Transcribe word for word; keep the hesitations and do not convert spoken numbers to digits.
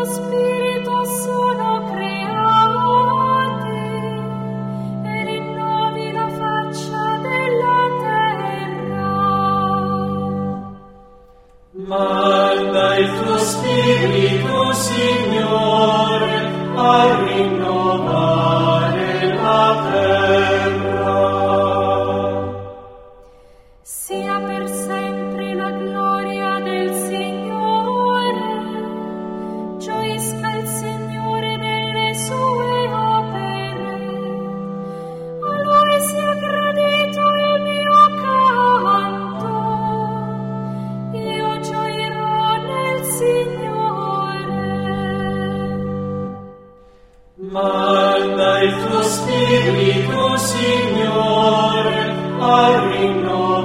Spirito sono creati e rinnovi la faccia della terra. Manda il tuo Spirito, Signore, a rinnovare la terra. Sia per sempre la gloria del Signore, gioisca il Signore nelle sue opere, a Lui sia gradito il mio canto, io gioirò nel Signore. Manda il tuo Spirito, Signore, a rinnovare